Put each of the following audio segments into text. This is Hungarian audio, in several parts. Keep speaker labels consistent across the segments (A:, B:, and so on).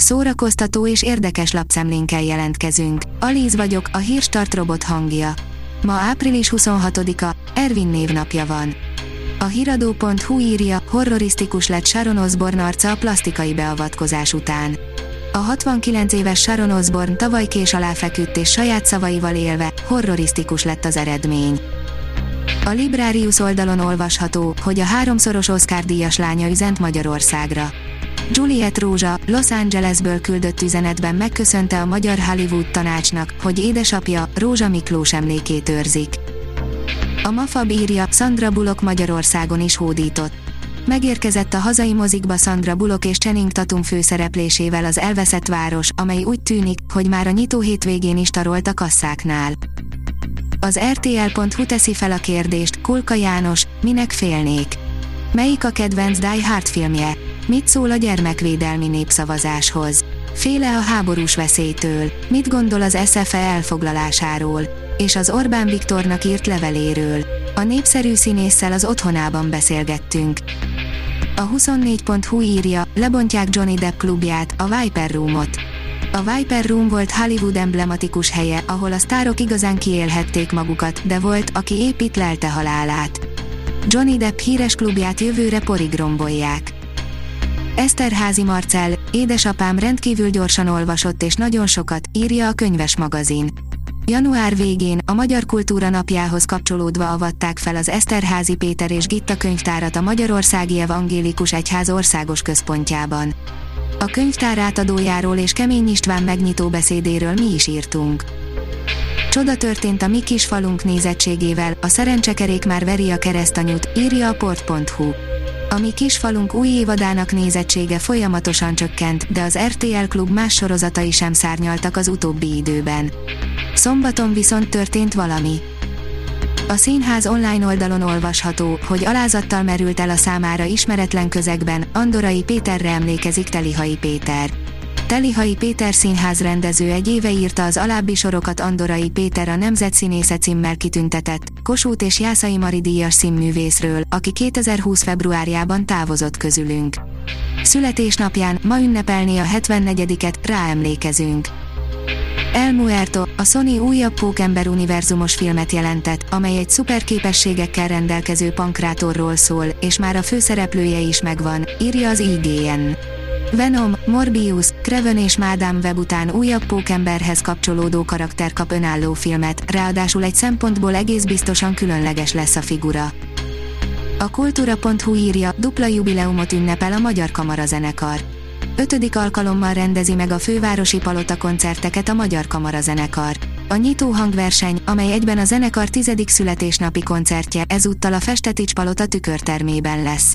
A: szórakoztató és érdekes lapszemlénkkel jelentkezünk. Alíz vagyok, a Hírstart robot hangja. Ma április 26-a, Ervin névnapja van. A hiradó.hu írja, horrorisztikus lett Sharon Osbourne arca a plasztikai beavatkozás után. A 69 éves Sharon Osbourne tavaly kés alá feküdt és saját szavaival élve, horrorisztikus lett az eredmény. A Librarius oldalon olvasható, hogy a 3-szoros Oscar-díjas lánya üzent Magyarországra. Juliette Rózsa Los Angelesből küldött üzenetben megköszönte a Magyar Hollywood Tanácsnak, hogy édesapja, Rózsa Miklós emlékét őrzik. A Mafab írja, Sandra Bullock Magyarországon is hódított. Megérkezett a hazai mozikba Sandra Bullock és Channing Tatum főszereplésével az Elveszett város, amely úgy tűnik, hogy már a nyitó hétvégén is tarolt a kasszáknál. Az RTL.hu teszi fel a kérdést, Kulka János, minek félnék? Melyik a kedvenc Die Hard filmje? Mit szól a gyermekvédelmi népszavazáshoz? Féle a háborús veszélytől? Mit gondol az SZFE elfoglalásáról? És az Orbán Viktornak írt leveléről? A népszerű színésszel az otthonában beszélgettünk. A 24.hu írja, lebontják Johnny Depp klubját, a Viper Roomot. A Viper Room volt Hollywood emblematikus helye, ahol a sztárok igazán kiélhették magukat, de volt, aki épp itt lelte halálát. Johnny Depp híres klubját jövőre porig rombolják. Eszterházy Marcell, édesapám rendkívül gyorsan olvasott és nagyon sokat, írja a Könyves magazin. Január végén, a Magyar Kultúra Napjához kapcsolódva avatták fel az Eszterházy Péter és Gitta könyvtárat a Magyarországi Evangélikus Egyház országos központjában. A könyvtár átadójáról és Kemény István megnyitó beszédéről mi is írtunk. Csoda történt a mi kis falunk nézettségével, a szerencsekerék már veri a keresztanyút, írja a port.hu. A mi kis falunk új évadának nézettsége folyamatosan csökkent, de az RTL Klub más sorozatai sem szárnyaltak az utóbbi időben. Szombaton viszont történt valami. A színház online oldalon olvasható, hogy alázattal merült el a számára ismeretlen közegben, Andorai Péterre emlékezik Telihai Péter. Telihai Péter színház rendező egy éve írta az alábbi sorokat Andorai Péter a Nemzetszínésze címmel kitüntetett, Kossuth és Jászai Mari díjas színművészről, aki 2020 februárjában távozott közülünk. Születésnapján, ma ünnepelné a 74-et, ráemlékezünk. El Muerto, a Sony újabb Pókember univerzumos filmet jelentett, amely egy szuperképességekkel rendelkező pankrátorról szól, és már a főszereplője is megvan, írja az IGN. Venom, Morbius, Kraven és Madame Web után újabb Pókemberhez kapcsolódó karakter kap önálló filmet, ráadásul egy szempontból egész biztosan különleges lesz a figura. A kultúra.hu írja, dupla jubileumot ünnepel a Magyar Kamarazenekar. 5. alkalommal rendezi meg a Fővárosi Palota koncerteket a Magyar Kamarazenekar. A nyitó hangverseny, amely egyben a zenekar 10. születésnapi koncertje, ezúttal a Festetics Palota tükörtermében lesz.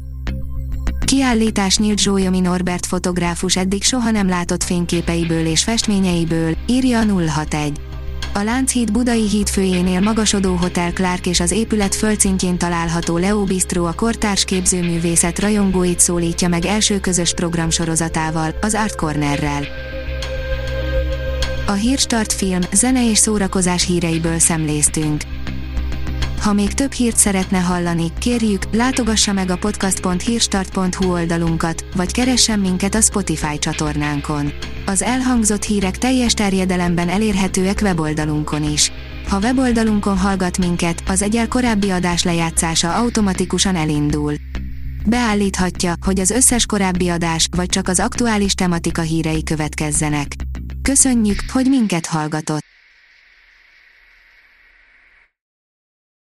A: Kiállítás nyílt Zsólyomi Norbert fotográfus eddig soha nem látott fényképeiből és festményeiből, írja a 061. A Lánchíd budai hídfőjénél magasodó Hotel Clark és az épület földszintjén található Leo Bistro a kortárs képzőművészet rajongóit szólítja meg első közös programsorozatával, az Art Cornerrel. A Hírstart film, zene és szórakozás híreiből szemléztünk. Ha még több hírt szeretne hallani, kérjük, látogassa meg a podcast.hírstart.hu oldalunkat, vagy keressen minket a Spotify csatornánkon. Az elhangzott hírek teljes terjedelemben elérhetőek weboldalunkon is. Ha weboldalunkon hallgat minket, az egyel korábbi adás lejátszása automatikusan elindul. Beállíthatja, hogy az összes korábbi adás, vagy csak az aktuális tematika hírei következzenek. Köszönjük, hogy minket hallgatott!